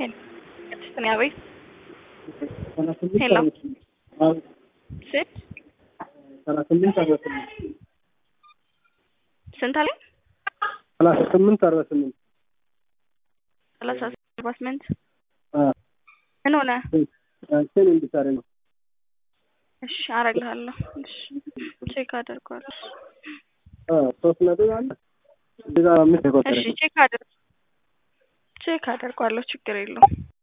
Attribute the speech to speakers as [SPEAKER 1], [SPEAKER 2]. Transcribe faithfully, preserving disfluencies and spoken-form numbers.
[SPEAKER 1] Can Sneawi?
[SPEAKER 2] ሰላሳ
[SPEAKER 1] Hello. Sit.
[SPEAKER 2] ስምንት አርባ ስምንት
[SPEAKER 1] ስንት አለኝ?
[SPEAKER 2] ሰላሳ ስምንት አርባ ስምንት
[SPEAKER 1] ሰላሳ አርባ ስምንት
[SPEAKER 2] አ
[SPEAKER 1] ምን ሆነ?
[SPEAKER 2] እንትን እንድታረ ነው።
[SPEAKER 1] እሺ አረጋለሁ። እሺ ቼክ አደርጋለሁ።
[SPEAKER 2] አ ሶስት ነጥብ አለ እዛ አምስት ተቆጠረ።
[SPEAKER 1] እሺ ቼክ አደርግ ቼክ አደርጋለሁ። ችግር የለውም።